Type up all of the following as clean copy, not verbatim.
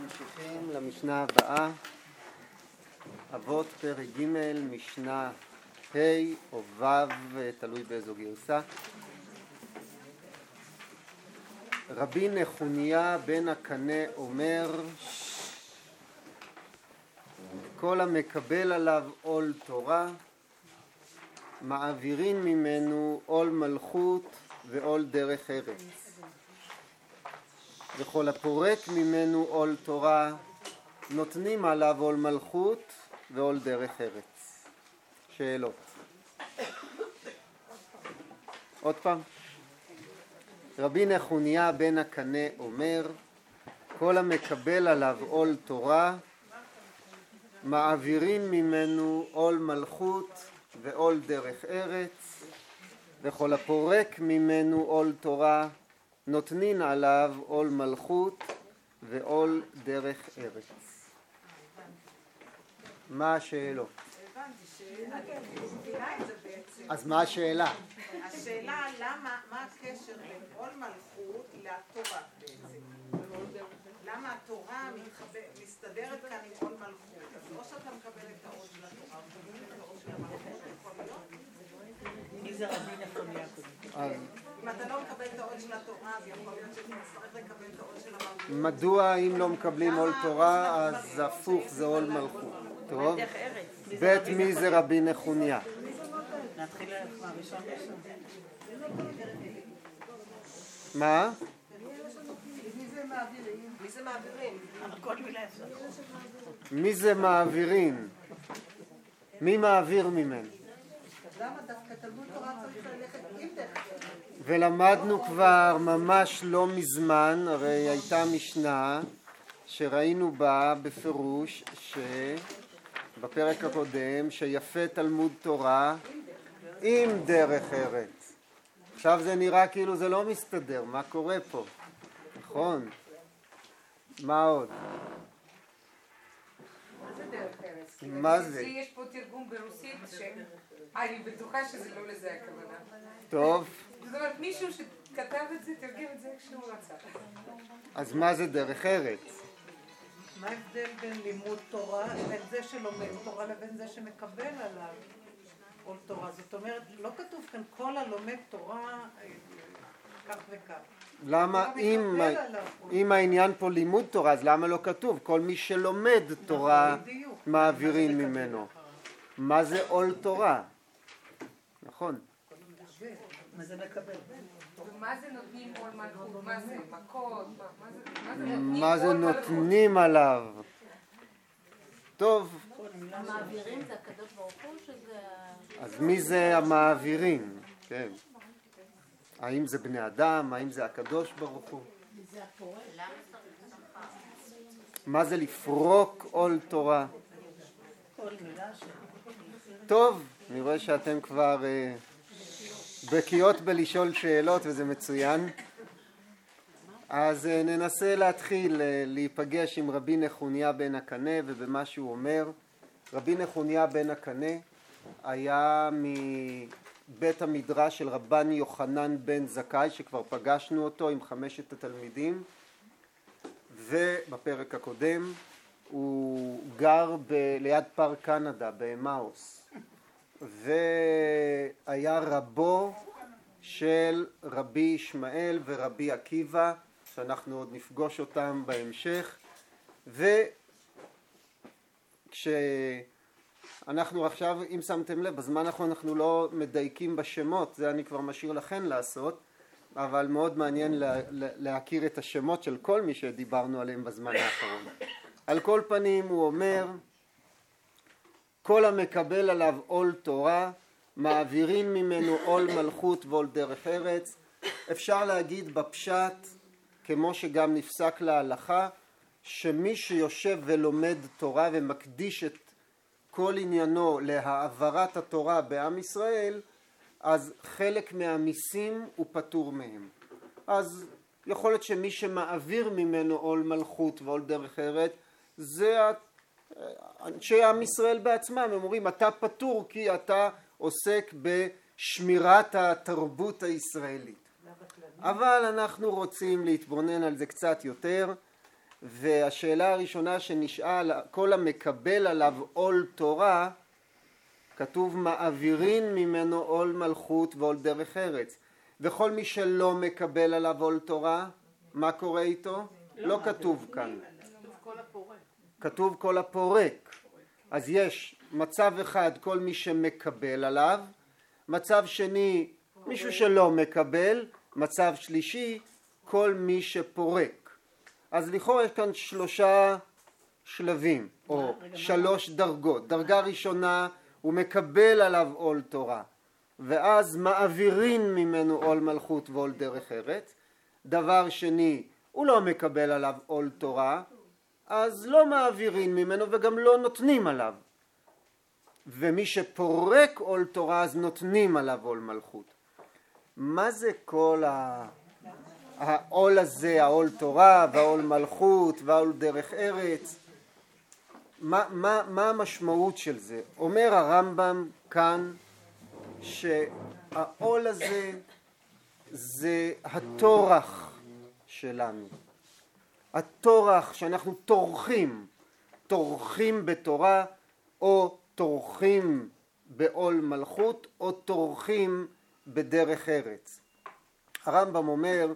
ממשיכים למשנה הבאה, אבות פרק ג' משנה ה' או ו', תלוי באיזו גרסה. רבי נחוניה בן הקנה אומר, כל המקבל עליו עול תורה, מעבירים ממנו עול מלכות ועול דרך ארץ. וכל הפורק ממנו עול תורה, נותנים עליו עול מלכות ועול דרך ארץ. שאלות. עוד פעם. רבי נחוניה בן הקנה אומר, כל המקבל עליו עול תורה, מעבירים ממנו עול מלכות ועול דרך ארץ, וכל הפורק ממנו עול תורה, נותנין עליו עול מלכות ועול דרך ארץ. מה השאלות? אז מה השאלה? השאלה מה הקשר בין עול מלכות לתורה בעצם? למה התורה מסתדרת כאן עם עול מלכות? אז או שאתה מקבל את העול של התורה ומקבל את העול של המלכות, יכול להיות? מי זה רבי נחוניה קודם? אם אתה לא מקבל את העול של התורה, אז יכול להיות שתצטרך לקבל את העול של המלכות. מדוע אם לא מקבלים עול תורה אז הפוך זה עול מלכות? טוב. בית מי זה רבי נחוניה? נתחיל מהראשון ראשון. מה? מי זה מעבירים? כל מילה אפשר. מי זה מעבירים? מי מעביר ממנו? למה דווקא תלמוד תורה צריך ללכת עם דרך? ולמדנו כבר ממש לא מזמן, הרי הייתה משנה שראינו בה בפירוש בפרק הקודם שיפה תלמוד תורה עם דרך ארץ. עכשיו זה נראה כאילו זה לא מסתדר, מה קורה פה? נכון? מה עוד? מה זה דרך ארץ? מה זה? יש פה תרגום ברוסית שאני בטוחה שזה לא לזה הכוונה. טוב. זאת אומרת, מישהו שכתב את זה, תרגם את זה כשהוא רצה. אז מה זה דרך ארץ? מה ההבדל בין לימוד תורה, בין זה שלומד תורה לבין זה שמקבל עליו עול תורה? זאת אומרת, לא כתוב כאן כל הלומד תורה כך וכך. למה אם העניין פה לימוד תורה, אז למה לא כתוב? כל מי שלומד תורה מעבירים ממנו. מה זה עול תורה? נכון. מה זה מקבל? ומה זה נותנים עול מלכות? מה זה? מכות? מה זה נותנים עליו? טוב. המעבירים זה הקדוש ברוך הוא שזה... אז מי זה המעבירים? כן. האם זה בני אדם? האם זה הקדוש ברוך הוא? מה זה לפרוק עול תורה? טוב, אני רואה שאתם כבר בקיאות בלשאול שאלות וזה מצוין. אז ננסה להתחיל להיפגש עם רבי נחוניה בן הקנה ובמה שהוא אומר. רבי נחוניה בן הקנה היה מבית המדרש של רבן יוחנן בן זכאי, שכבר פגשנו אותו עם 5 התלמידים, ובפרק הקודם הוא גר ליד פארק קנדה באמאוס, והיה רבו של רבי ישמעאל ורבי עקיבא, שאנחנו עוד נפגוש אותם בהמשך. וכשאנחנו עכשיו, אם שמתם לב, בזמן האחרון אנחנו לא מדייקים בשמות, זה אני כבר משאיר לכם לעשות, אבל מאוד מעניין להכיר את השמות של כל מי שדיברנו עליהם בזמן האחרון. על כל פנים הוא אומר, כל המקבל עליו עול תורה, מעבירים ממנו עול מלכות ועול דרך ארץ. אפשר להגיד בפשט, כמו שגם נפסק להלכה, שמי שיושב ולומד תורה ומקדיש את כל עניינו להעברת התורה בעם ישראל, אז חלק מהמיסים הוא פטור מהם. אז יכול להיות שמי שמעביר ממנו עול מלכות ועול דרך ארץ, זה אנשי עם ישראל בעצמם, הם אומרים אתה פטור כי אתה עוסק בשמירת התרבות הישראלית. אבל אנחנו רוצים להתבונן על זה קצת יותר, והשאלה הראשונה שנשאל, כל המקבל עליו עול תורה, כתוב מעבירין ממנו עול מלכות ועול דרך ארץ. וכל מי שלא מקבל עליו עול תורה, מה קורה איתו? לא כתוב כאן. כתוב כל הפורק. אז יש מצב אחד, כל מי שמקבל עליו, מצב שני, מישהו שלא מקבל, מצב שלישי, כל מי שפורק. אז לכאורה יש כאן 3 שלבים, או 3 דרגות. דרגה ראשונה, הוא מקבל עליו עול תורה, ואז מעבירין ממנו עול מלכות ועול דרך ארץ. דבר שני, הוא לא מקבל עליו עול תורה, אז לא מעבירין ממנו וגם לא נותנים עליו. ומי שפורק עול תורה, אז נותנים עליו עול מלכות. מה זה כל העול הזה, העול תורה והעול מלכות והעול דרך ארץ? מה המשמעות של זה? אומר הרמב"ם כאן שהעול הזה זה התורח שלנו. התורח שאנחנו תורכים בתורה, או תורכים בעול מלכות, או תורכים בדרך ארץ. הרמב"ם אומר,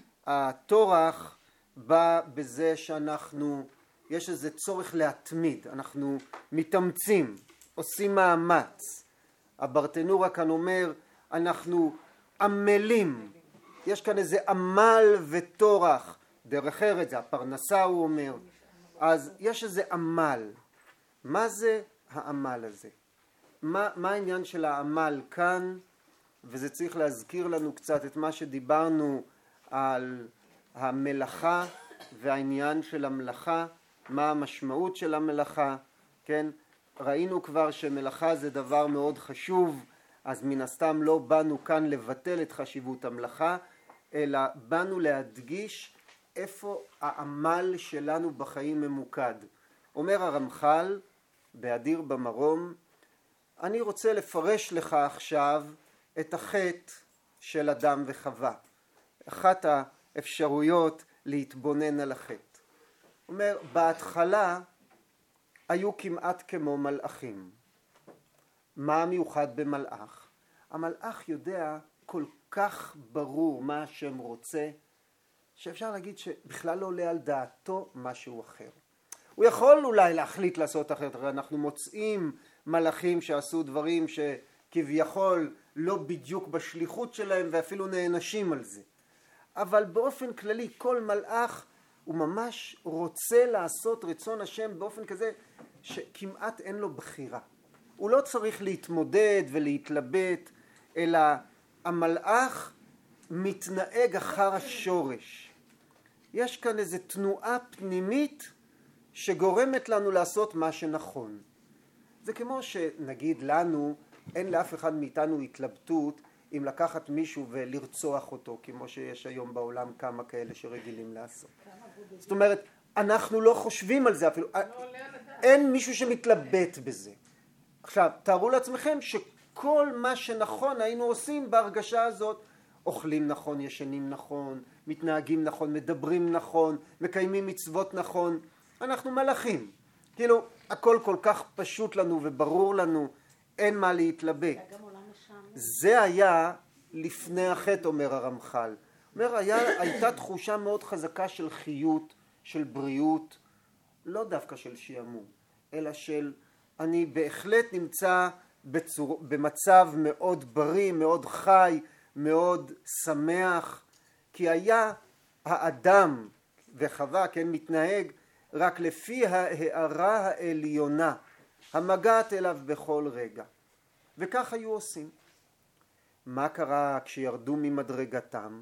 התורח בא בזה שאנחנו, יש איזה צורך להתמיד, אנחנו מתאמצים, עושים מאמץ. הברטנורה כאן אומר, אנחנו עמלים, יש כאן איזה עמל ותורח. דרך ארץ זה הפרנסה, הוא אומר. אז יש איזה עמל. מה זה העמל הזה? מה העניין של העמל כאן? וזה צריך להזכיר לנו קצת את מה שדיברנו על המלאכה והעניין של המלאכה, מה המשמעות של המלאכה, כן? ראינו כבר שמלאכה זה דבר מאוד חשוב, אז מן הסתם לא באנו כאן לבטל את חשיבות המלאכה, אלא באנו להדגיש איפה העמל שלנו בחיים ממוקד. אומר הרמח"ל באדיר במרום, אני רוצה לפרש לך עכשיו את החטא של אדם וחווה. אחת האפשרויות להתבונן על החטא. אומר, בהתחלה היו כמעט כמו מלאכים. מה המיוחד במלאך? המלאך יודע כל כך ברור מה השם רוצה, שאפשר להגיד שבכלל לא עולה על דעתו משהו אחר. הוא יכול אולי להחליט לעשות אחרת, הרי אנחנו מוצאים מלאכים שעשו דברים שכביכול לא בדיוק בשליחות שלהם ואפילו נענשים על זה. אבל באופן כללי כל מלאך הוא ממש רוצה לעשות רצון השם באופן כזה שכמעט אין לו בחירה. הוא לא צריך להתמודד ולהתלבט, אלא המלאך מתנהג אחר השורש. יש כאן איזו תנועה פנימית שגורמת לנו לעשות מה שנכון. זה כמו שנגיד לנו, אין לאף אחד מאיתנו התלבטות אם לקחת מישהו ולרצוח אותו, כמו שיש היום בעולם כמה כאלה שרגילים לעשות. זאת אומרת, אנחנו לא חושבים על זה אפילו, אין מישהו שמתלבט בזה. עכשיו, תארו לעצמכם שכל מה שנכון היינו עושים בהרגשה הזאת, אוכלים נכון, ישנים נכון, מתנהגים נכון, מדברים נכון, מקיימים מצוות נכון, אנחנו מלאכים. כאילו, הכל כל כך פשוט לנו וברור לנו, אין מה להתלבט. זה היה לפני החטא, אומר הרמח"ל. אומר, הייתה תחושה מאוד חזקה של חיות, של בריאות, לא דווקא של שיעמום, אלא של אני בהחלט נמצא במצב מאוד בריא, מאוד חי, מאוד שמח, כי היה האדם וחווה, כן, מתנהג רק לפי ההארה העליונה, המגעת אליו בכל רגע. וכך היו עושים. מה קרה כשירדו ממדרגתם?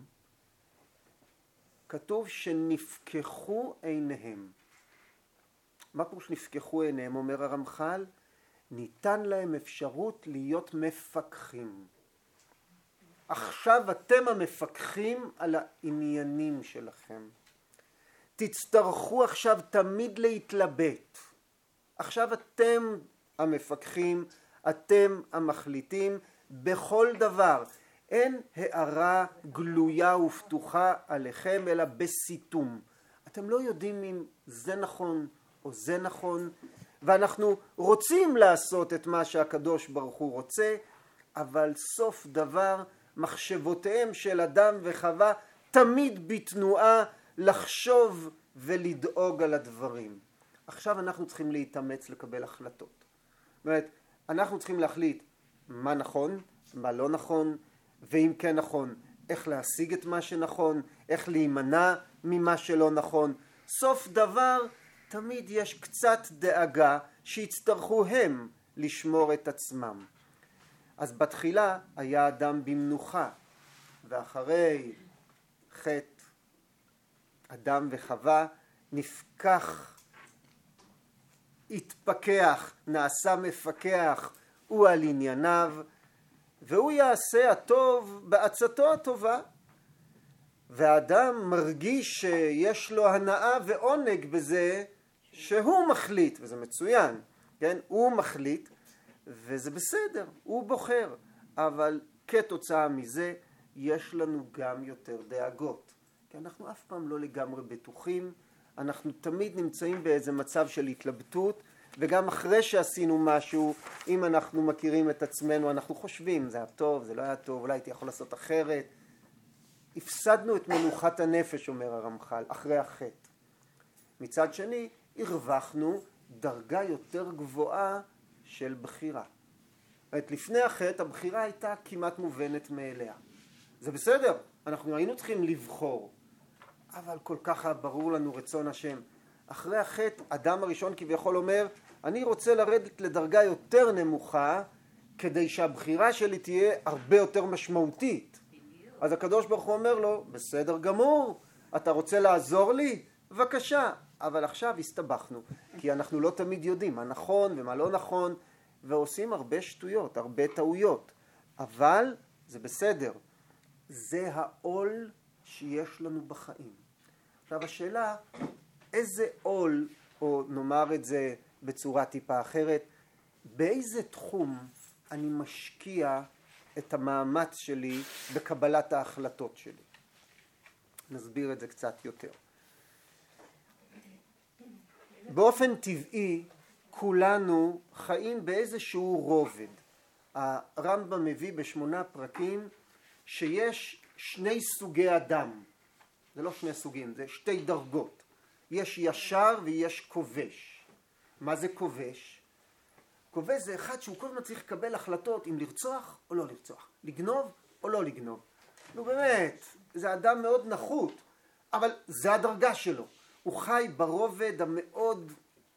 כתוב שנפקחו עיניהם. מה פירוש נפקחו עיניהם? אומר הרמח"ל, ניתן להם אפשרות להיות מפקחים. עכשיו אתם המפקחים על העניינים שלכם. תצטרכו עכשיו תמיד להתלבט. עכשיו אתם המפקחים, אתם המחליטים בכל דבר. אין הערה גלויה ופתוחה עליכם אלא בסיתום. אתם לא יודעים אם זה נכון או זה נכון, ואנחנו רוצים לעשות את מה שהקדוש ברוך הוא רוצה, אבל סוף דבר מחשבותיהם של אדם וחווה תמיד בתנועה לחשוב ולדאוג על הדברים. עכשיו אנחנו צריכים להתאמץ לקבל החלטות. זאת אומרת, אנחנו צריכים להחליט מה נכון, מה לא נכון, ואם כן נכון, איך להשיג את מה שנכון, איך להימנע ממה שלא נכון. סוף דבר, תמיד יש קצת דאגה שיצטרכו הם לשמור את עצמם. אז בתחילה היה אדם במנוחה, ואחרי חטא אדם וחווה נפקח, התפקח, נעשה מפקח, הוא על ענייניו, והוא יעשה הטוב בעצתו הטובה. והאדם מרגיש שיש לו הנאה ועונג בזה שהוא מחליט, וזה מצוין, כן? הוא מחליט, וזה בסדר, הוא בוחר, אבל כתוצאה מזה יש לנו גם יותר דאגות, כי אנחנו אף פעם לא לגמרי בטוחים, אנחנו תמיד נמצאים באיזה מצב של התלבטות, וגם אחרי שעשינו משהו, אם אנחנו מכירים את עצמנו, אנחנו חושבים, זה היה טוב, זה לא היה טוב, אולי הייתי יכול לעשות אחרת. הפסדנו את מנוחת הנפש, אומר הרמח"ל, אחרי החטא. מצד שני, הרווחנו דרגה יותר גבוהה של בחירה. לפני החטא, הבחירה הייתה כמעט מובנת מאליה. זה בסדר, אנחנו היינו צריכים לבחור, אבל כל כך ברור לנו רצון השם. אחרי החטא, אדם הראשון כביכול אומר, אני רוצה לרדת לדרגה יותר נמוכה, כדי שהבחירה שלי תהיה הרבה יותר משמעותית. אז הקדוש ברוך הוא אומר לו, בסדר גמור, אתה רוצה לעזור לי? בבקשה. אבל עכשיו הסתבכנו, כי אנחנו לא תמיד יודעים מה נכון ומה לא נכון, ועושים הרבה שטויות, הרבה טעויות. אבל זה בסדר. זה העול שיש לנו בחיים. עכשיו השאלה, איזה עול, או נאמר את זה בצורה טיפה אחרת, באיזה תחום אני משקיע את המאמץ שלי בקבלת ההחלטות שלי? נסביר את זה קצת יותר. באופן טבעי כולנו חיים באיזשהו רובד. הרמב"ם מביא ב8 פרקים שיש 2 סוגי אדם. זה לא 2 סוגים, זה 2 דרגות. יש ישר ויש כובש. מה זה כובש? כובש זה אחד שהוא כל הזמן צריך לקבל החלטות אם לרצוח או לא לרצוח, לגנוב או לא לגנוב. נו באמת, זה אדם מאוד נחות, אבל זה הדרגה שלו. הוא חי ברובד המאוד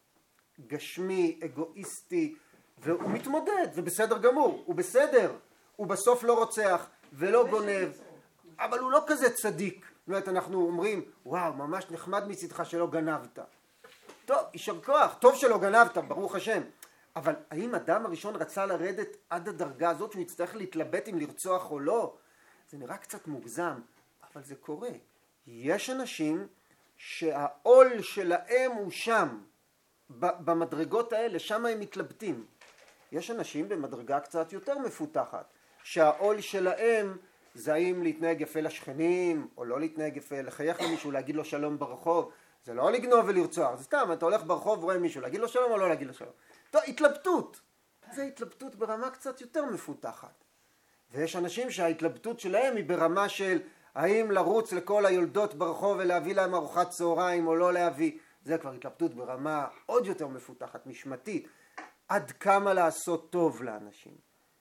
גשמי, אגואיסטי, והוא מתמודד, זה בסדר גמור, הוא בסדר, הוא בסוף לא רוצח ולא גונב, אבל הוא לא כזה צדיק. זאת אומרת, אנחנו אומרים, וואו, ממש נחמד מצדך שלא גנבת. טוב, יישר כוח, טוב שלא גנבת, ברוך השם. אבל האם אדם הראשון רצה לרדת עד הדרגה הזאת שהוא יצטרך להתלבט אם לרצוח או לא? זה נראה קצת מוגזם, אבל זה קורה. יש אנשים שהעול שלהם הוא שם, במדרגות האלה, שם הם מתלבטים. יש אנשים במדרגה קצת יותר מפותחת, שהעול שלהם זה האם להתנהג יפה לשכנים, או לא להתנהג יפה, לחייך למישהו, להגיד לו שלום ברחוב. זה לא לגנוב ולרצוח, זה סתם, אתה הולך ברחוב ורואה מישהו, להגיד לו שלום או לא להגיד לו שלום. טוב, התלבטות. זה התלבטות ברמה קצת יותר מפותחת. ויש אנשים שההתלבטות שלהם היא ברמה של האם לרוץ לכל היולדות ברחוב ולהביא להם ארוחת צהריים או לא להביא. זה כבר התלבטות ברמה עוד יותר מפותחת, משמתית. עד כמה לעשות טוב לאנשים.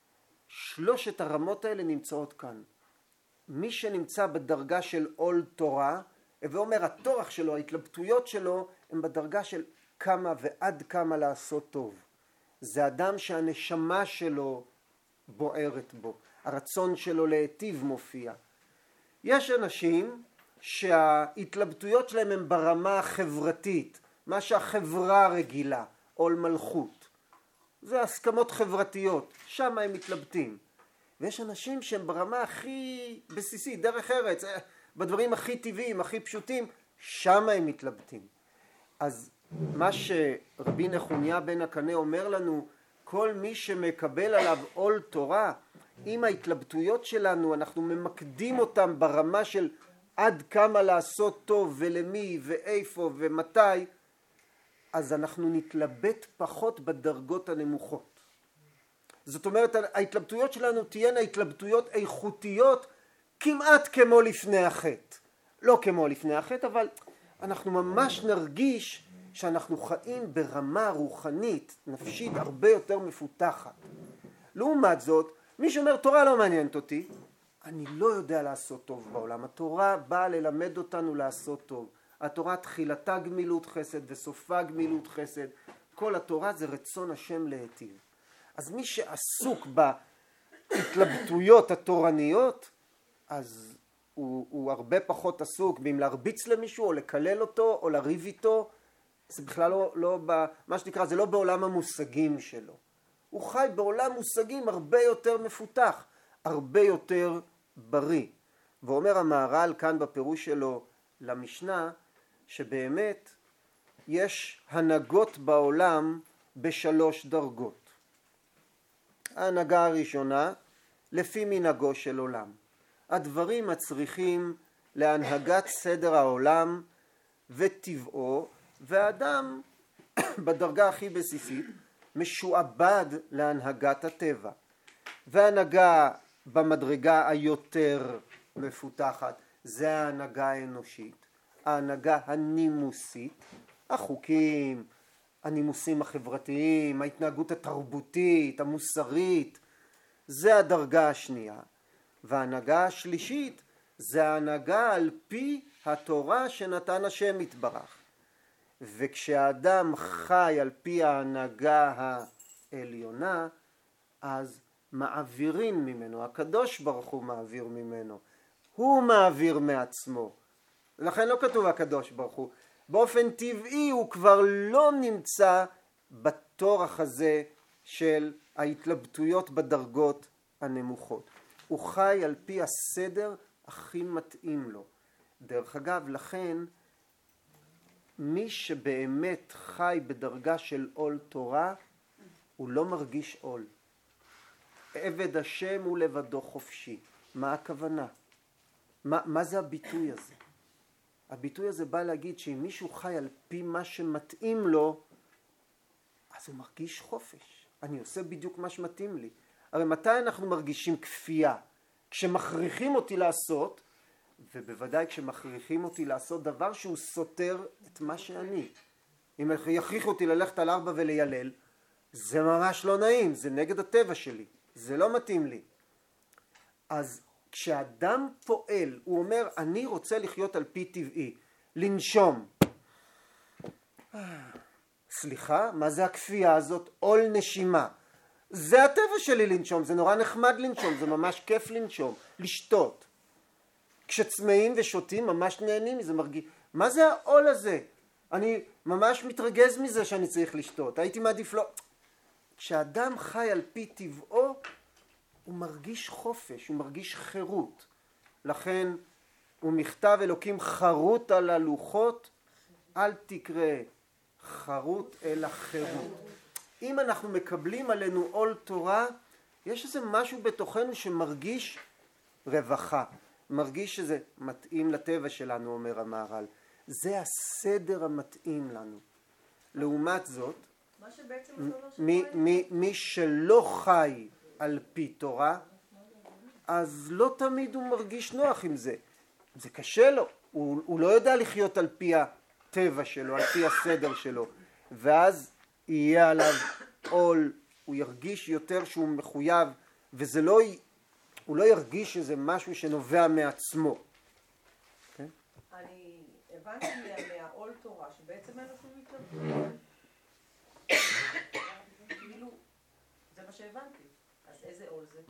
3 הרמות האלה נמצאות כאן. מי שנמצא בדרגה של עול תורה, ואומר התורח שלו, ההתלבטויות שלו, הם בדרגה של כמה ועד כמה לעשות טוב. זה אדם שהנשמה שלו בוערת בו. הרצון שלו להיטיב מופיע. יש אנשים שההתלבטויות שלהם הם ברמה החברתית, מה שהחברה רגילה, עול מלכות. זה הסכמות חברתיות, שם הם מתלבטים. ויש אנשים שהם ברמה הכי בסיסית, דרך ארץ, בדברים הכי טבעיים, הכי פשוטים, שם הם מתלבטים. אז מה שרבי נחוניה בן הקנה אומר לנו, כל מי שמקבל עליו עול תורה, עם ההתלבטויות שלנו, אנחנו ממקדים אותם ברמה של עד כמה לעשות טוב ולמי ואיפה ומתי, אז אנחנו נתלבט פחות בדרגות הנמוכות. זאת אומרת, ההתלבטויות שלנו תהיינה התלבטויות איכותיות כמעט כמו לפני החטא. לא כמו לפני החטא, אבל אנחנו ממש נרגיש שאנחנו חיים ברמה רוחנית, נפשית הרבה יותר מפותחת. לעומת זאת, מי שאומר תורה לא מעניינת אותי, אני לא יודע לעשות טוב בעולם. התורה באה ללמד אותנו לעשות טוב. התורה תחילתה גמילות חסד וסופה גמילות חסד. כל התורה זה רצון השם להיטיב. אז מי שעסוק בהתלבטויות התורניות, אז הוא הרבה פחות עסוק באם להרביץ למישהו או לקלל אותו או לריב איתו. זה בכלל לא מה שנקרא, זה לא בעולם המושגים שלו. הוא חי בעולם מושגים הרבה יותר מפותח, הרבה יותר בריא. ואומר המהר"ל כאן בפירוש שלו למשנה, שבאמת יש הנהגות בעולם בשלוש דרגות. ההנהגה הראשונה, לפי מנהגו של עולם. הדברים הצריכים להנהגת סדר העולם וטבעו, והאדם בדרגה הכי בסיסית משועבד להנהגת הטבע. וההנהגה במדרגה היותר מפותחת זה ההנהגה האנושית, ההנהגה הנימוסית, החוקים, הנימוסים החברתיים, ההתנהגות התרבותית, המוסרית, זה הדרגה השנייה. וההנהגה השלישית זה ההנהגה על פי התורה שנתן השם יתברך. וכשהאדם חי על פי ההנהגה העליונה, אז מעבירים ממנו, הקדוש ברוך הוא מעביר ממנו, הוא מעביר מעצמו. לכן לא כתוב הקדוש ברוך הוא, באופן טבעי הוא כבר לא נמצא בתורך הזה של ההתלבטויות בדרגות הנמוכות. הוא חי על פי הסדר הכי מתאים לו. דרך אגב, לכן מי שבאמת חי בדרגה של עול תורה, הוא לא מרגיש עול. עבד השם הוא לבדו חופשי. מה הכוונה? מה זה הביטוי הזה? הביטוי הזה בא להגיד שאם מישהו חי על פי מה שמתאים לו, אז הוא מרגיש חופש. אני עושה בדיוק מה שמתאים לי. הרי מתי אנחנו מרגישים כפייה? כשמכריחים אותי לעשות, ובוודאי כשמכריחים אותי לעשות דבר שהוא סותר את מה שאני. אם יכריחו אותי ללכת על 4 וליילל, זה ממש לא נעים, זה נגד הטבע שלי, זה לא מתאים לי. אז כשאדם פועל, הוא אומר, אני רוצה לחיות על פי טבעי, לנשום. סליחה, מה זה הכפייה הזאת? עול נשימה. זה הטבע שלי לנשום, זה נורא נחמד לנשום, זה ממש כיף לנשום, לשתות. כשצמאים ושותים ממש נהנים מזה, מרגיש. מה זה העול הזה? אני ממש מתרגז מזה שאני צריך לשתות, הייתי מעדיף לא. כשאדם חי על פי טבעו, הוא מרגיש חופש, הוא מרגיש חירות. לכן הוא מכתב אלוקים חרות על הלוחות, אל תקרא חרות אלא חירות. אם אנחנו מקבלים עלינו עול תורה, יש איזה משהו בתוכנו שמרגיש רווחה, מרגיש שזה מתאים לטבע שלנו, אומר המהר"ל. זה הסדר המתאים לנו. לעומת זאת, מי שלא חי על פי תורה, אז לא תמיד הוא מרגיש נוח עם זה. זה קשה לו, הוא לא יודע לחיות על פי הטבע שלו, על פי הסדר שלו, ואז יהיה עליו עול, הוא ירגיש יותר שהוא מחויב, וזה לא, הוא לא ירגיש שזה משהו שנובע מעצמו. כן? אני הבנתי מהעול תורה שבעצם אין לו שום התלבטות. כאילו, זה מה שהבנתי. אז איזה עול זה?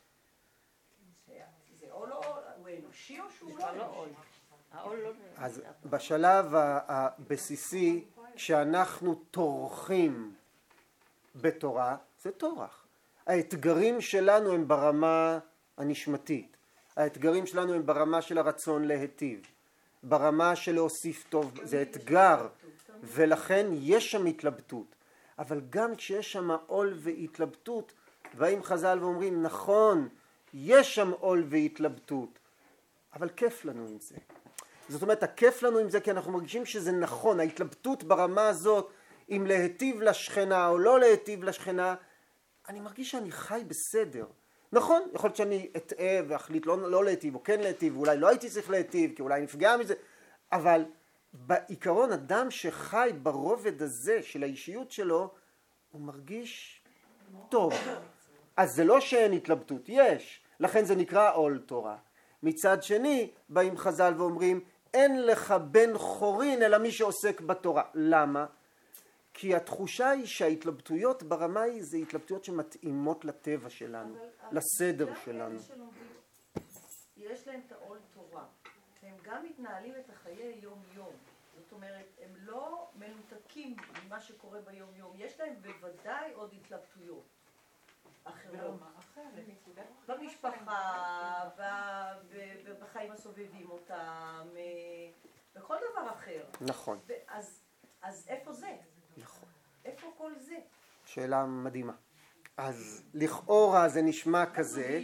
זה עול או עול? הוא אנושי או שהוא לא עול? אז בשלב הבסיסי, כשאנחנו תורכים בתורה, זה תורח. האתגרים שלנו הם ברמה הנשמתית. האתגרים שלנו הם ברמה של הרצון להיטיב. ברמה של להוסיף טוב, זה אתגר, ולכן יש שם התלבטות. אבל גם כשיש שם עול והתלבטות, באים חז"ל ואומרים, נכון, יש שם עול והתלבטות, אבל כיף לנו עם זה. זאת אומרת, הכיף לנו עם זה כי אנחנו מרגישים שזה נכון, ההתלבטות ברמה הזאת, אם להיטיב לשכנה או לא להיטיב לשכנה, אני מרגיש שאני חי בסדר. נכון, יכול להיות שאני אטעה ואחליט לא להיטיב או כן להיטיב, ואולי לא הייתי צריך להיטיב, כי אולי נפגע מזה, אבל בעיקרון אדם שחי ברובד הזה של האישיות שלו, הוא מרגיש טוב. אז זה לא שאין התלבטות, יש. לכן זה נקרא עול תורה. מצד שני, באים חז"ל ואומרים, אין לך בן חורין אלא מי שעוסק בתורה. למה? כי התחושה היא שההתלבטויות ברמה היא זה התלבטויות שמתאימות לטבע שלנו, לסדר שלנו. יש להם את העול תורה, הם גם מתנהלים את החיי יום יום, זאת אומרת הם לא מנותקים ממה שקורה ביום יום, יש להם בוודאי עוד התלבטויות אחרות, במשפחה, בחיים הסובבים אותם, בכל דבר אחר. נכון. אז איפה זה? נכון. איפה כל זה? שאלה מדהימה. אז לכאורה זה נשמע כזה,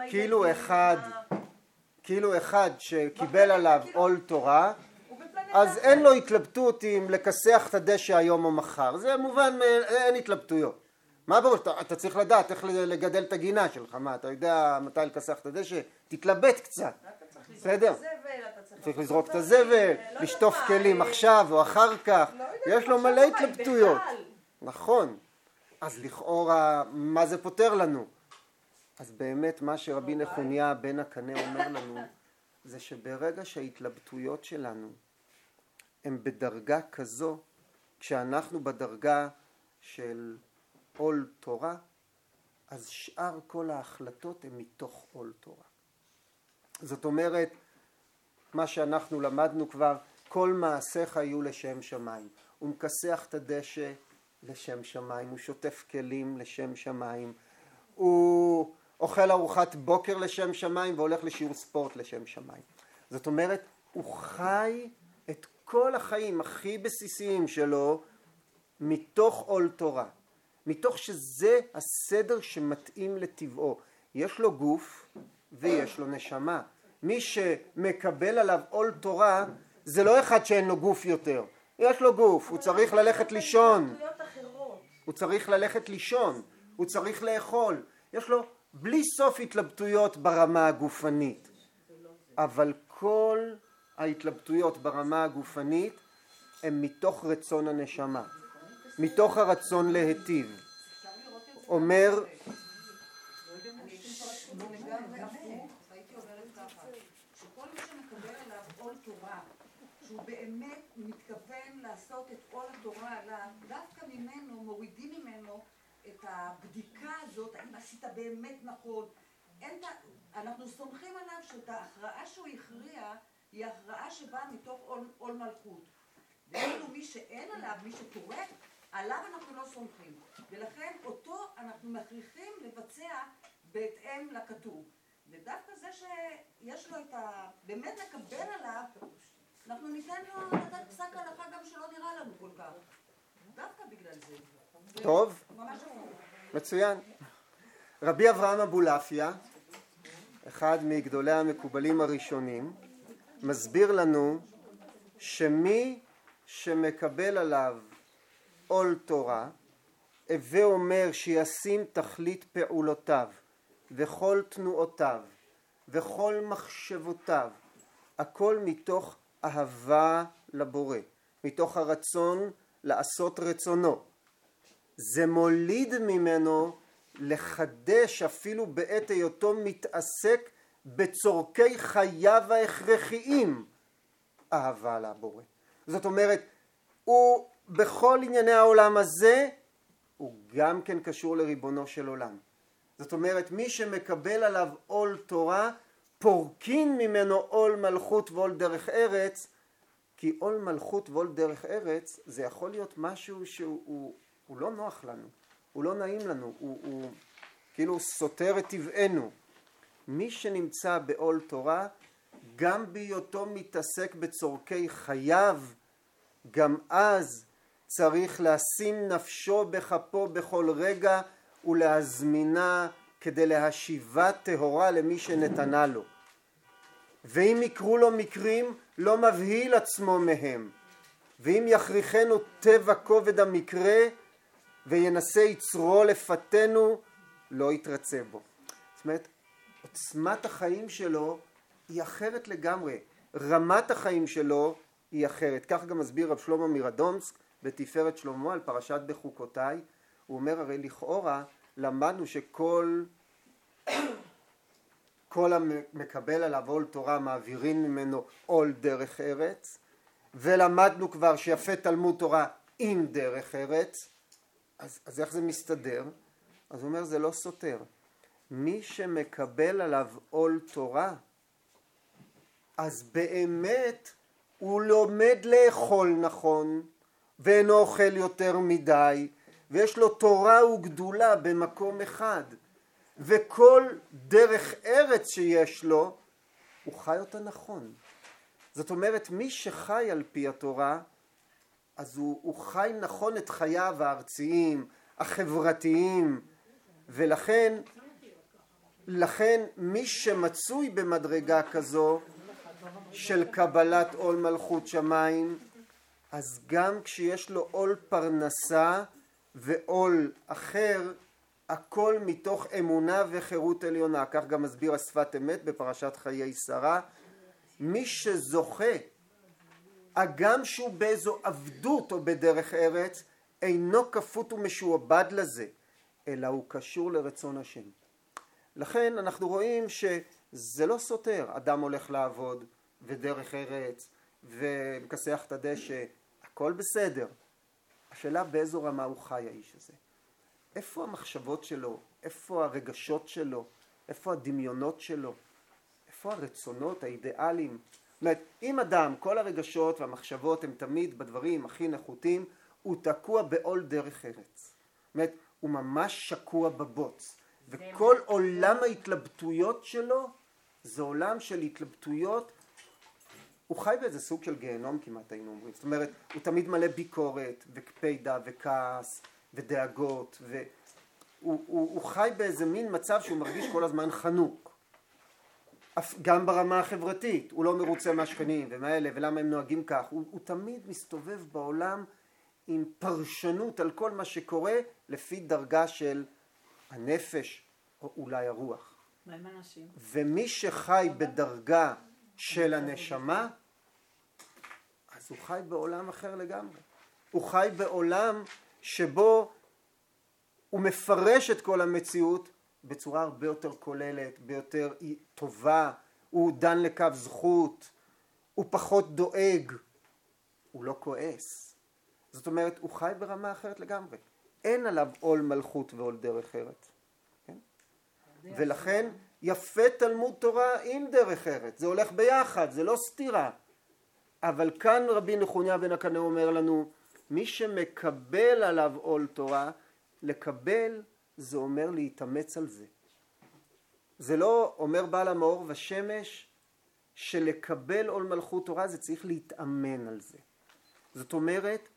כאילו אחד שקיבל עליו עול תורה, אז אין לו התלבטות אם לכסח את הדשא היום או מחר. זה מובן, אין התלבטויות. מה ברור? אתה צריך לדעת איך לגדל את הגינה שלך. מה, אתה יודע מתי לכסח את הדשא? תתלבט קצת. בסדר? צריך לזרוק את הזבל, לשטוף כלים עכשיו או אחר כך. יש לו מלא התלבטויות. נכון. אז לכאורה, מה זה פותר לנו? אז באמת מה שרבי נחוניה בן הקנה אומר לנו, זה שברגע שההתלבטויות שלנו הן בדרגה כזו, כשאנחנו בדרגה של עול תורה, אז שאר כל ההחלטות הן מתוך עול תורה. זאת אומרת, מה שאנחנו למדנו כבר, כל מעשיך יהיו לשם שמיים. הוא מכסח את הדשא לשם שמיים, הוא שוטף כלים לשם שמיים, הוא אוכל ארוחת בוקר לשם שמיים והולך לשיעור ספורט לשם שמיים. זאת אומרת, הוא חי את כל החיים הכי בסיסיים שלו מתוך עול תורה, מתוך שזה הסדר שמתאים לטבעו. יש לו גוף ויש לו נשמה. מי שמקבל עליו עול תורה זה לא אחד שאין לו גוף יותר. יש לו גוף, הוא צריך ללכת לישון. הוא צריך ללכת לישון, הוא צריך לאכול. יש לו בלי סוף התלבטויות ברמה הגופנית. אבל כל ההתלבטויות ברמה הגופנית הן מתוך רצון הנשמה, מתוך הרצון להיטיב. אומר שכל מי שמקבל עליו עול תורה, שהוא באמת מתכוון לעשות את עול התורה עליו, דווקא ממנו, מורידים ממנו את הבדיקה הזאת, האם עשית באמת נכון. אנחנו סומכים עליו שאת ההכרעה שהוא הכריע, היא הכרעה שבאה מתוך עול מלכות. ואילו מי שאין עליו, מי שטורק, עליו אנחנו לא סומכים. ולכן אותו אנחנו מכריחים לבצע בהתאם לכתוב. ודווקא זה שיש לו את באמת לקבל עליו, אנחנו ניתן לו לתת פסק הלכה גם שלא נראה לנו כל כך. דווקא בגלל זה. טוב, מצוין. רבי אברהם אבולעפיה, אחד מגדולי המקובלים הראשונים, מסביר לנו שמי שמקבל עליו עול תורה, הווה אומר שישים תכלית פעולותיו וכל תנועותיו וכל מחשבותיו, הכל מתוך אהבה לבורא, מתוך הרצון לעשות רצונו. זה מוליד ממנו לחדש אפילו בעת היותו מתעסק בצורכי חייו ההכרחיים אהבה לבורא. זאת אומרת, הוא בכל ענייני העולם הזה הוא גם כן קשור לריבונו של עולם. זאת אומרת, מי שמקבל עליו עול תורה, פורקין ממנו עול מלכות ועול דרך ארץ, כי עול מלכות ועול דרך ארץ זה יכול להיות משהו שהוא לא נוח לנו, הוא לא נעים לנו, הוא כאילו סותר את טבענו. מי שנמצא בעול תורה, גם בהיותו מתעסק בצורכי חייו, גם אז צריך לשים נפשו בכפו בכל רגע ולהזמינה כדי להשיבה טהורה למי שנתנה לו. ואם יקרו לו מקרים לא מבהיל עצמו מהם, ואם יכריחנו טבע כובד המקרה וינסה יצרו לפתנו לא יתרצה בו. זאת אומרת, עוצמת החיים שלו היא אחרת לגמרי, רמת החיים שלו היא אחרת. כך גם מסביר רב שלמה מרדונסק בתפארת שלמה על פרשת בחוקותיי. הוא אומר, הרי לכאורה למדנו שכל המקבל עליו עול תורה מעבירים ממנו עול דרך ארץ, ולמדנו כבר שיפה תלמוד תורה עם דרך ארץ. אז איך זה מסתדר? אז הוא אומר, זה לא סותר. מי שמקבל עליו עול תורה, אז באמת הוא לומד לאכול נכון, ואינו אוכל יותר מדי, ויש לו תורה וגדולה במקום אחד, וכל דרך ארץ שיש לו, הוא חי אותה נכון. זאת אומרת, מי שחי על פי התורה, אז הוא חי נכון את חייו הארציים, החברתיים, ולכן מי שמצוי במדרגה כזו של קבלת עול מלכות שמיים, אז גם כשיש לו עול פרנסה ועול אחר, הכל מתוך אמונה וחירות עליונה. כך גם מסביר השפת אמת בפרשת חיי שרה. מי שזוכה, הגם שהוא באיזו עבדות או בדרך ארץ, אינו כפות ומשועבד לזה, אלא הוא קשור לרצון השם. לכן אנחנו רואים שזה לא סותר. אדם הולך לעבוד ודרך ארץ ומכסח את הדשא, הכל בסדר. השאלה באיזו רמה הוא חי האיש הזה. איפה המחשבות שלו? איפה הרגשות שלו? איפה הדמיונות שלו? איפה הרצונות, האידיאלים? זאת אומרת, אם אדם, כל הרגשות והמחשבות הם תמיד בדברים הכי נחותים, הוא תקוע בעול דרך ארץ. זאת אומרת, הוא ממש שקוע בבוץ. וכל עולם ההתלבטויות שלו, זה עולם של התלבטויות. הוא חי באיזה סוג של גיהנום כמעט היינו אומרים. זאת אומרת, הוא תמיד מלא ביקורת וקפידה וכעס ודאגות, והוא חי באיזה מין מצב שהוא מרגיש כל הזמן חנוק. גם ברמה החברתית, הוא לא מרוצה מהשכנים ומאלה ולמה הם נוהגים כך. הוא תמיד מסתובב בעולם עם פרשנות על כל מה שקורה לפי דרגה של הנפש או אולי הרוח. מה עם אנשים? ומי שחי בדרגה של הנשמה, אז הוא חי בעולם אחר לגמרי. הוא חי בעולם שבו הוא מפרש את כל המציאות בצורה הרבה יותר כוללת, ביותר טובה, הוא דן לקו זכות, הוא פחות דואג, הוא לא כועס. זאת אומרת, הוא חי ברמה אחרת לגמרי. אין עליו עול מלכות ועול דרך ארץ. כן? ולכן יפה תלמוד תורה עם דרך ארץ. זה הולך ביחד, זה לא סתירה. אבל כאן רבי נחוניה בן הקנה אומר לנו, מי שמקבל עליו עול תורה, לקבל זה אומר להתאמץ על זה. זה לא אומר בעל המאור ושמש שלקבל עול מלכות תורה זה צריך להתאמן על זה. זאת אומרת,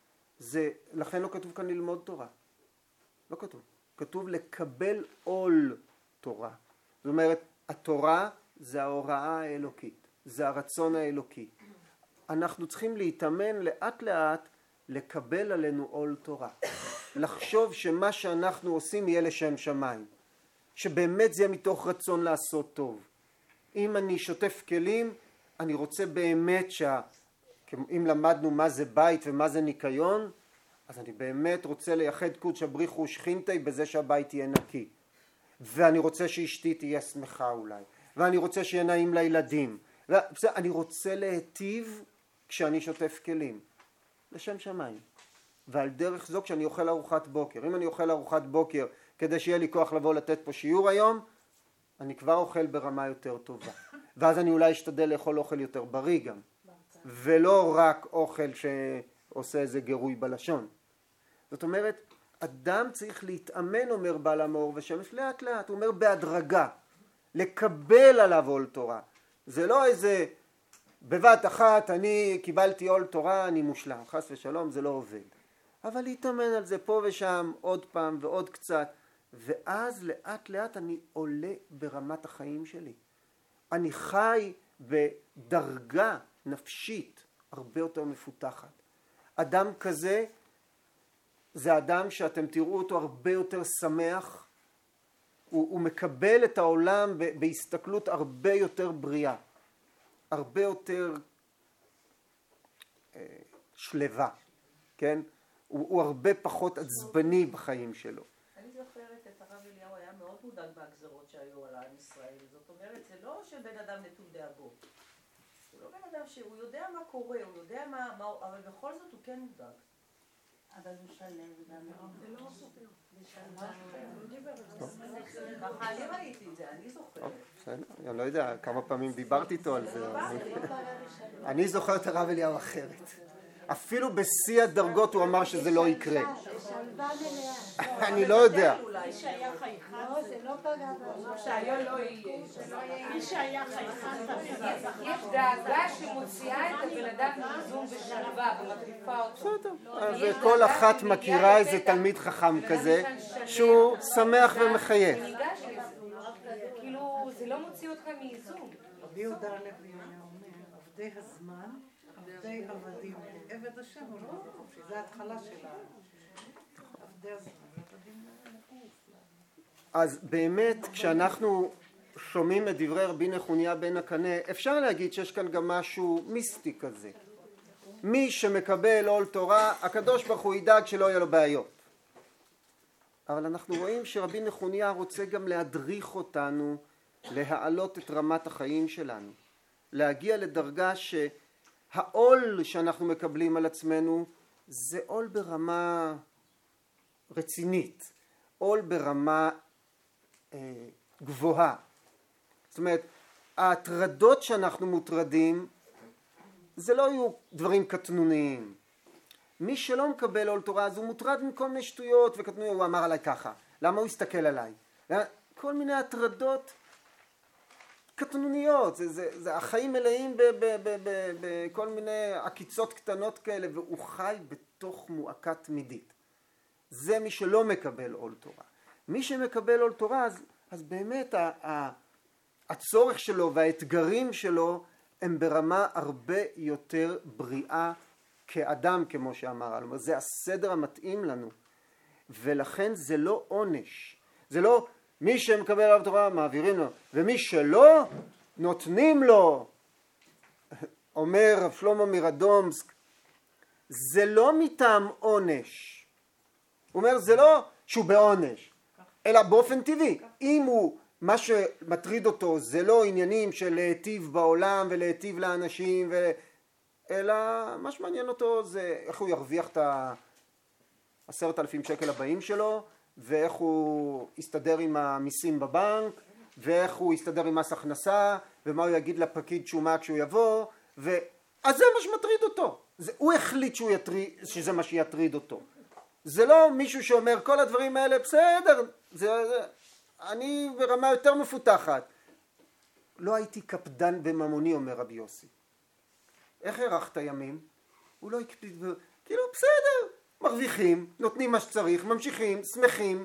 לכן לא כתוב כאן ללמוד תורה. לא כתוב. כתוב לקבל עול תורה. זאת אומרת, התורה זה ההוראה האלוקית. זה הרצון האלוקי. אנחנו צריכים להתאמן לאט לאט לקבל עלינו עול תורה. לחשוב שמה שאנחנו עושים יהיה לשם שמיים. שבאמת זה יהיה מתוך רצון לעשות טוב. אם אני שוטף כלים, אני רוצה באמת אם למדנו מה זה בית ומה זה ניקיון, אז אני באמת רוצה לייחד קודש בריך ושכינתי בזה שהבית יהיה נקי. ואני רוצה שאשתי תהיה שמחה אולי. ואני רוצה שיהיה נעים לילדים. אני רוצה להיטיב כשאני שוטף כלים. לשם שמיים. ועל דרך זו כשאני אוכל ארוחת בוקר. אם אני אוכל ארוחת בוקר כדי שיהיה לי כוח לבוא לתת פה שיעור היום, אני כבר אוכל ברמה יותר טובה. ואז אני אולי אשתדל לאכול אוכל יותר בריא גם. ולא רק אוכל שעושה איזה גירוי בלשון. זאת אומרת, אדם צריך להתאמן, אומר בעל המאור ושמש, לאט לאט. הוא אומר בהדרגה. לקבל עליו עול תורה. זה לא איזה בבת אחת אני קיבלתי עול תורה, אני מושלם. חס ושלום, זה לא עובד. אבל להתאמן על זה פה ושם עוד פעם ועוד קצת. ואז לאט לאט אני עולה ברמת החיים שלי. אני חי בדרגה נפשית הרבה יותר מפותחת. אדם כזה זה אדם שאתם תראו אותו הרבה יותר שמח, הוא מקבל את העולם בהסתכלות הרבה יותר בריאה, הרבה יותר שלווה, כן? הוא הרבה פחות עצבני בחיים שלו. אני זוכרת את הרב אליהו היה מאוד מודאג מהגזרות שהיו על עם ישראל. זאת אומרת, זה לא שבן אדם נטול דאגות. הוא לא בן אדם שהוא יודע מה קורה, הוא יודע מה, אבל בכל זאת הוא כן מודאג. אבל הוא שלם. זה לא סופר. ככה אני ראיתי את זה, אני זוכרת. בסדר, אני לא יודע כמה פעמים דיברתי איתו על זה. אני זוכר את הרב אליהו אחרת. אפילו בשיא הדרגות הוא אמר שזה לא יקרה. אני לא יודע. מי שהיה חייכן, זה לא פגע בו. שהיה לא יהיה. מי שהיה חייכן, יש דאגה שמוציאה את הבן אדם מאיזון ושלווה ומחליפה אותו. וכל אחת מכירה איזה תלמיד חכם כזה שהוא שמח ומחייך. כאילו זה לא מוציא אותך מאיזון. רבי יהודה הלוי היה אומר, עבדי הזמן, עבדי עבדים. עבד השם הוא לא חופשי, זה ההתחלה של עבדי הזמן. אז באמת כשאנחנו שומעים את דברי רבי נחוניה בן הקנה, אפשר להגיד שיש כאן גם משהו מיסטי כזה. מי שמקבל עול תורה, הקדוש ברוך הוא ידאג שלא יהיה לו בעיות. אבל אנחנו רואים שרבי נחוניה רוצה גם להדריך אותנו, להעלות את רמת החיים שלנו. להגיע לדרגה שהעול שאנחנו מקבלים על עצמנו זה עול ברמה רצינית, עול ברמה גבוהה. זאת אומרת, ההטרדות שאנחנו מוטרדים זה לא יהיו דברים קטנוניים. מי שלא מקבל עול תורה אז הוא מוטרד מכל מיני שטויות וקטנוניות. הוא אמר עליי ככה, למה הוא הסתכל עליי? כל מיני הטרדות קטנוניות, זה החיים מלאים בכל מיני עקיצות קטנות כאלה, והוא חי בתוך מועקה תמידית. זה מי שלא מקבל עול תורה. מי שמקבל עול תורה אז באמת הצורך שלו והאתגרים שלו הם ברמה הרבה יותר בריאה כאדם, כמו שאמר אלמה. זה הסדר המתאים לנו, ולכן זה לא עונש. זה לא מי שמקבל עליו תורה מעבירים לו, ומי שלא נותנים לו. אומר רב שלמה מרדומסק, זה לא מטעם עונש. הוא אומר זה לא שהוא בעונש, אלא באופן טבעי. אם הוא מה שמטריד אותו זה לא עניינים של להיטיב בעולם ולהיטיב לאנשים, אלא מה שמעניין אותו זה איך הוא ירוויח את 10,000 שקל הבאים שלו, ואיך הוא יסתדר עם המיסים בבנק, ואיך הוא יסתדר עם מס הכנסה, ומה הוא יגיד לפקיד שומה כשהוא יבוא, אז זה מה שמטריד אותו. הוא החליט שזה מה שיטריד אותו. זה לא מישהו שאומר כל הדברים האלה בסדר, אני ברמה יותר מפותחת. לא הייתי קפדן בממוני, אומר רבי יוסי. איך ערכת ימים? הוא לא הקפיד, כאילו בסדר, מרוויחים, נותנים מה שצריך, ממשיכים, שמחים.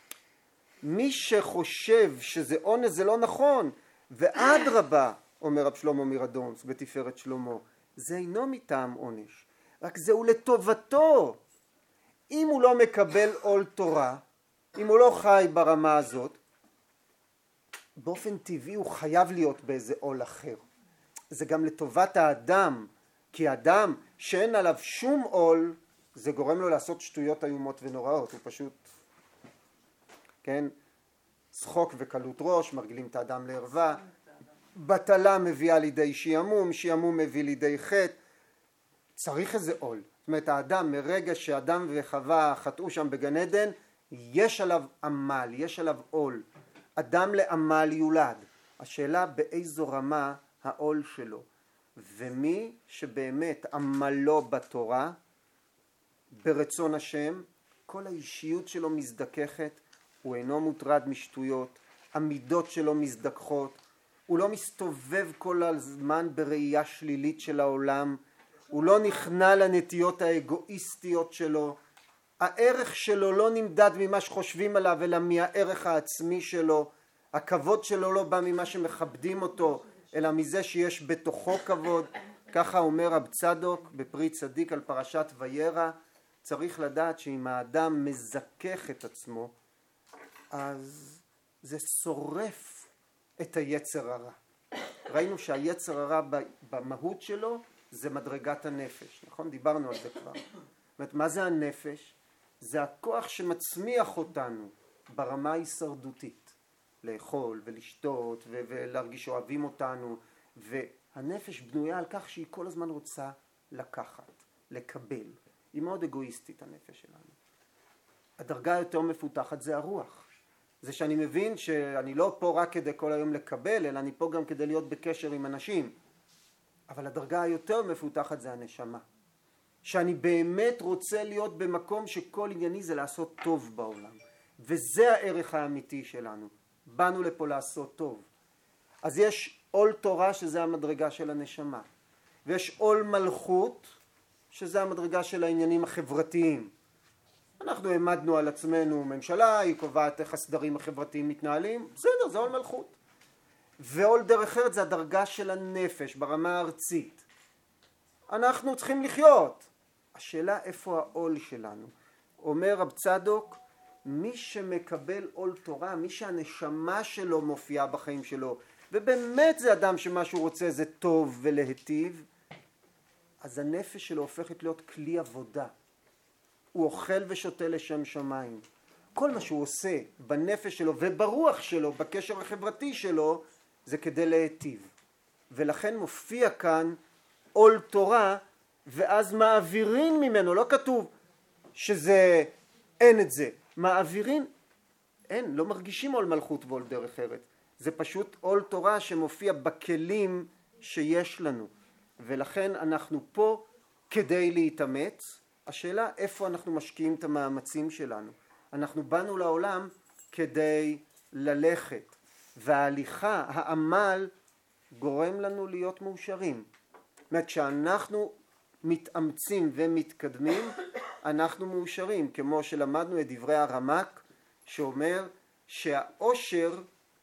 מי שחושב שזה עונש זה לא נכון, ואדרבה, אומר רב שלמה מרדומסק בתפארת שלמה, זה אינו מטעם עונש, רק זהו לטובתו. אם הוא לא מקבל עול תורה, אם הוא לא חי ברמה הזאת, באופן טבעי הוא חייב להיות באיזה עול אחר. זה גם לטובת האדם, כי אדם שאין עליו שום עול, זה גורם לו לעשות שטויות איומות ונוראות. הוא פשוט, כן, שחוק וקלות ראש, מרגילים את האדם לערווה, בטלה מביאה לידי שיעמום, שיעמום מביא לידי חטא. צריך איזה עול. זאת אומרת, האדם, מרגע שאדם וחווה חטאו שם בגן עדן, יש עליו עמל, יש עליו עול. אדם לעמל יולד. השאלה באיזו רמה העול שלו. ומי שבאמת עמלו בתורה, ברצון השם, כל האישיות שלו מזדככת, הוא אינו מוטרד משטויות, המידות שלו מזדככות, הוא לא מסתובב כל הזמן בראייה שלילית של העולם, הוא לא נכנע לנטיות האגואיסטיות שלו, הערך שלו לא נמדד ממה שחושבים עליו אלא מהערך העצמי שלו, הכבוד שלו לא בא ממה שמכבדים אותו אלא מזה שיש בתוכו כבוד. ככה אומר רב צדוק בפרי צדיק על פרשת וירא. צריך לדעת שאם האדם מזכך את עצמו, אז זה שורף את היצר הרע. ראינו שהיצר הרע במהות שלו זה מדרגת הנפש, נכון? דיברנו על זה כבר. זאת אומרת, מה זה הנפש? זה הכוח שמצמיח אותנו ברמה ההישרדותית. לאכול ולשתות ולהרגיש שאוהבים אותנו. והנפש בנויה על כך שהיא כל הזמן רוצה לקחת, לקבל. היא מאוד אגואיסטית הנפש שלנו. הדרגה היותר מפותחת זה הרוח. זה שאני מבין שאני לא פה רק כדי כל היום לקבל, אלא אני פה גם כדי להיות בקשר עם אנשים. אבל הדרגה היותר מפותחת זה הנשמה. שאני באמת רוצה להיות במקום שכל ענייני זה לעשות טוב בעולם. וזה הערך האמיתי שלנו. באנו לפה לעשות טוב. אז יש עול תורה שזה המדרגה של הנשמה. ויש עול מלכות שזה המדרגה של העניינים החברתיים. אנחנו העמדנו על עצמנו ממשלה, היא קובעת איך הסדרים החברתיים מתנהלים, בסדר, זה עול מלכות. ועול דרך ארץ זה הדרגה של הנפש ברמה הארצית. אנחנו צריכים לחיות. השאלה איפה העול שלנו. אומר רב צדוק, מי שמקבל עול תורה, מי שהנשמה שלו מופיעה בחיים שלו, ובאמת זה אדם שמה שהוא רוצה זה טוב ולהיטיב, אז הנפש שלו הופכת להיות כלי עבודה. הוא אוכל ושותה לשם שמיים. כל מה שהוא עושה בנפש שלו וברוח שלו, בקשר החברתי שלו, זה כדי להיטיב. ולכן מופיע כאן עול תורה, ואז מעבירים ממנו, לא כתוב שזה, אין את זה. מעבירים, אין, לא מרגישים עול מלכות ועול דרך ארץ. זה פשוט עול תורה שמופיע בכלים שיש לנו. ולכן אנחנו פה כדי להתאמץ. השאלה איפה אנחנו משקיעים את המאמצים שלנו. אנחנו באנו לעולם כדי ללכת. וההליכה, העמל, גורם לנו להיות מאושרים. זאת אומרת, כשאנחנו מתאמצים ומתקדמים, אנחנו מאושרים. כמו שלמדנו את דברי הרמ"ק, שאומר שהאושר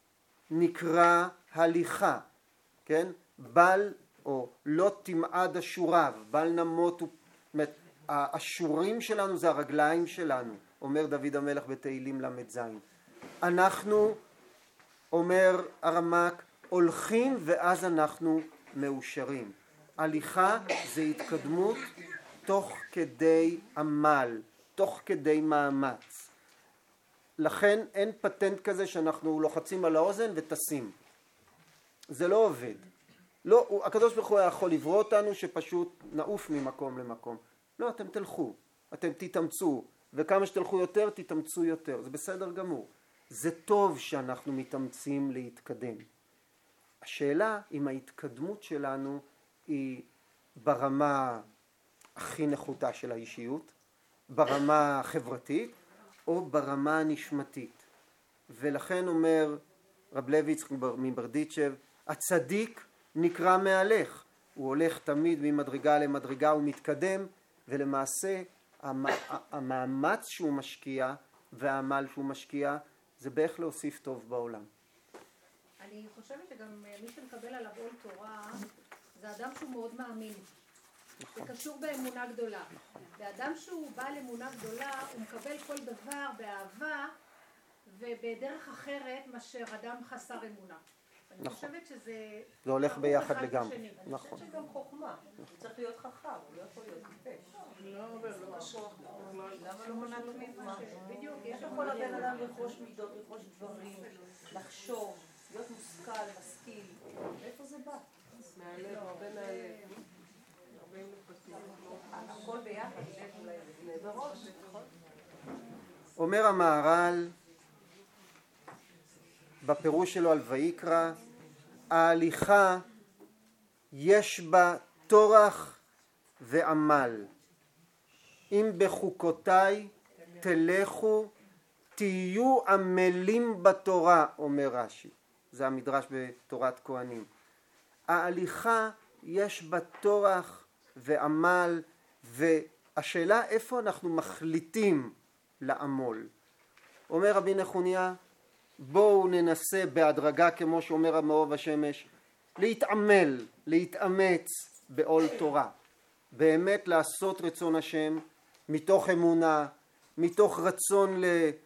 נקרא הליכה. כן? בל או לא תמעד אשוריו, בל נמות. זאת אומרת, האשורים שלנו זה הרגליים שלנו, אומר דוד המלך בתהילים ל"ז. אנחנו, אומר הרמ"ק, הולכים ואז אנחנו מאושרים. הליכה זה התקדמות תוך כדי עמל, תוך כדי מאמץ. לכן אין פטנט כזה שאנחנו לוחצים על האוזן וטסים. זה לא עובד. לא, הקדוש ברוך הוא יכול לברוא אותנו שפשוט נעוף ממקום למקום. לא, אתם תלכו, אתם תתאמצו, וכמה שתלכו יותר, תתאמצו יותר. זה בסדר גמור. זה טוב שאנחנו מתאמצים להתקדם. השאלה אם ההתקדמות שלנו היא ברמה הכי נחותה של האישיות, ברמה החברתית, או ברמה הנשמתית. ולכן אומר רב לוי יצחק מברדיצ'ב, הצדיק נקרא מהלך. הוא הולך תמיד ממדרגה למדרגה, הוא מתקדם, ולמעשה המאמץ שהוא משקיע והעמל שהוא משקיע זה באיך להוסיף טוב בעולם. אני חושבת שגם מי שמקבל עליו עול תורה זה אדם שהוא מאוד מאמין. זה קשור באמונה גדולה. ואדם שהוא בעל אמונה גדולה הוא מקבל כל דבר באהבה ובדרך אחרת מאשר אדם חסר אמונה. אני חושבת שזה... זה הולך ביחד לגמרי. אני חושבת שגם חוכמה. הוא צריך להיות חכם, הוא לא יכול להיות טיפש. למה לא מנתמים מה? בדיוק, יש יכול הבן אדם לרכוש מידות, לרכוש דברים, לחשוב, להיות מושכל, משכיל. איפה זה בא? מהלב, הרבה מהלב. הכל ביחד, לב בראש. אומר המהר"ל בפירוש שלו על ויקרא, ההליכה יש בה טורח ועמל. אם בחוקותיי תלכו תהיו עמלים בתורה, אומר רש"י. זה המדרש בתורת כהנים. ההליכה יש בה טורח ועמל, והשאלה איפה אנחנו מחליטים לעמול. אומר רבי נחוניה, בואו ננסה בהדרגה כמו שאומר המאור בשמש, להתעמל, להתאמץ בעול תורה, באמת לעשות רצון השם מתוך אמונה, מתוך רצון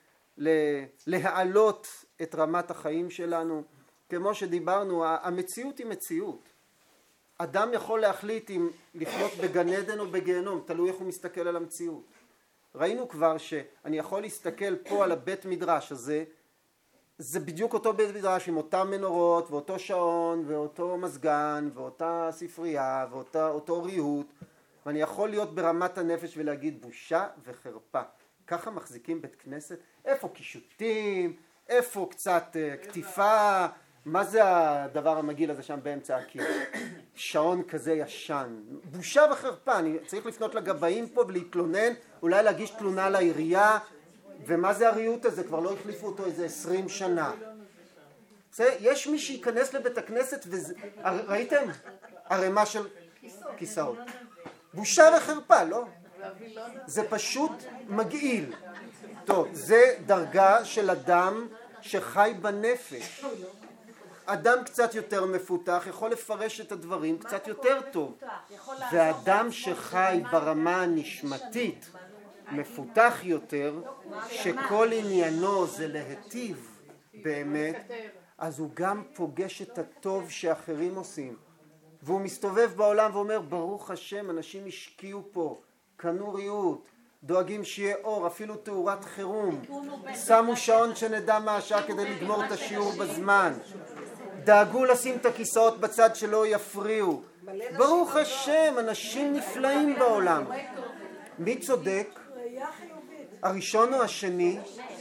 להעלות את רמת החיים שלנו. כמו שדיברנו, המציאות היא מציאות. אדם יכול להחליט אם לחיות בגן עדן או בגיהנום, תלוי איך הוא מסתכל על המציאות. ראינו כבר שאני יכול להסתכל פה על הבית מדרש הזה, זה בדיוק אותו בית מדרש עם אותם מנורות ואותו שעון ואותו מזגן ואותה ספרייה ואותו ריהוט, ואני יכול להיות ברמת הנפש ולהגיד בושה וחרפה. ככה מחזיקים בית כנסת? איפה קישוטים? איפה קצת כתיפה? מה זה הדבר המגעיל הזה שם באמצע הקיר? שעון כזה ישן. בושה וחרפה. אני צריך לפנות לגבאים פה ולהתלונן, אולי להגיש תלונה לעירייה. ומה זה הריהוט הזה? כבר לא החליפו אותו איזה 20 שנה. יש מי שייכנס לבית הכנסת ראיתם? ערימה של כיסאות. בושה וחרפה, לא? זה פשוט מגעיל. טוב, זה דרגה של אדם שחי בנפש. אדם קצת יותר מפותח יכול לפרש את הדברים קצת יותר טוב. ואדם שחי ברמה הנשמתית מפותח יותר, שכל עניינו זה להטיב באמת, אז הוא גם פוגש את הטוב שאחרים עושים. והוא מסתובב בעולם ואומר, ברוך השם, אנשים השקיעו פה, קנו ריהוט, דואגים שיהיה אור, אפילו תאורת חירום, שמו שעון שנדע מה השעה כדי לגמור את השיעור בזמן, דאגו לשים את הכיסאות בצד שלא יפריעו. ברוך השם, אנשים נפלאים בעולם. מי צודק? הראשון או השני?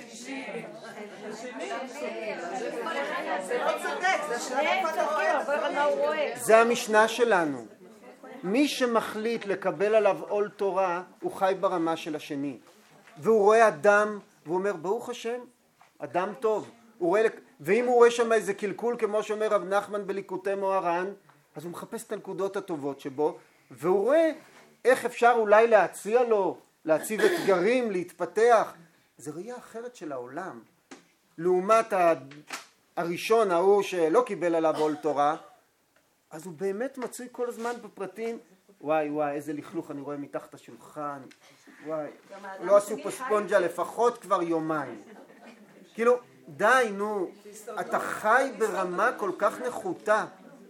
זה המשנה שלנו. מי שמחליט לקבל עליו עול תורה הוא חי ברמה של השני, והוא רואה אדם והוא אומר ברוך השם, אדם טוב. ואם הוא רואה שם איזה קלקול כמו שאומר רב נחמן בליקוטי מוהר"ן, אז הוא מחפש את הנקודות הטובות שבו, והוא רואה איך אפשר אולי להציע לו, להציב אתגרים, להתפתח. זה ראייה אחרת של העולם. לעומת הראשון, ההוא שלא קיבל עליו עול תורה, אז הוא באמת מצוי כל הזמן בפרטים. וואי וואי, איזה לכלוך אני רואה מתחת השולחן. וואי, לא עשו פה ספונג'ה לפחות כבר יומיים. כאילו, די, נו, אתה חי ברמה כל כך נחותה.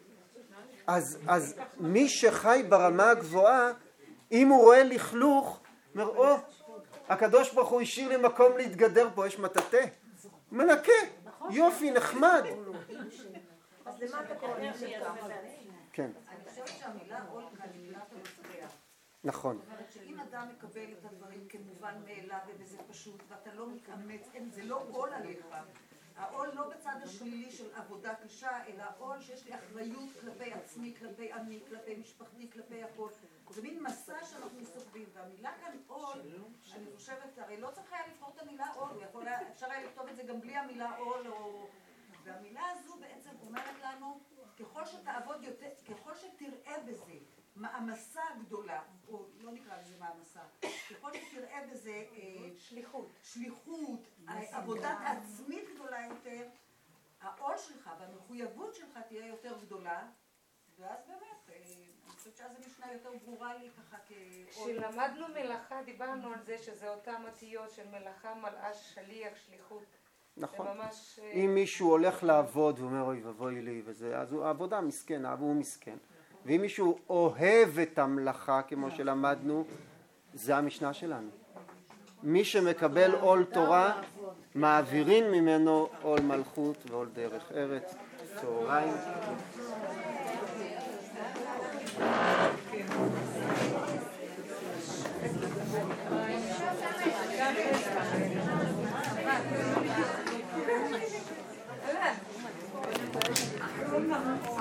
אז מי שחי ברמה הגבוהה, אם הוא רואה לכלוך, אומר, הקדוש ברוך הוא השאיר לי מקום להתגדר פה, יש מטאטא. מנקה, יופי, נחמד. אז למה אתה קורא שלך? כן. אני חושבת שהמילה עול כאן היא מילת המפתח. נכון. זאת אומרת שאם אדם מקבל את הדברים כמובן מאליו וזה פשוט ואתה לא מתאמץ, זה לא עול עליך. העול לא בצד השלילי של עבודה קשה, אלא עול שיש לי אחריות כלפי עצמי, כלפי עמי, כלפי משפחתי, כלפי הכל. זה מין מסע שאנחנו סוחבים, והמילה כאן עול, אני חושבת, הרי לא צריך היה לבחור את המילה עול, אפשר היה לכתוב את זה גם בלי המילה עול, והמילה הזו בעצם אומרת לנו, ככל שתעבוד יותר, ככל שתראה בזה מעמסה גדולה, או לא נקרא לזה מעמסה, ככל שתראה בזה שליחות, עבודת עצמית גדולה יותר, העול שלך והמחויבות שלך תהיה יותר גדולה, ואז באמת, אני חושבת שאז המשנה יותר ברורה לי ככה כעול. כשלמדנו מלאכה דיברנו על זה שזה אותם אותיות של מלאכה, מלאש, שליח, שליחות. נכון. ממש... אם מישהו הולך לעבוד ואומר אוי ובואי לי וזה, אז העבודה מסכן, הוא מסכן. ואם מישהו אוהב את המלאכה כמו שלמדנו, זה המשנה שלנו. מי שמקבל עול תורה, מעבירים ממנו עול מלכות ועול דרך ארץ. צהריים.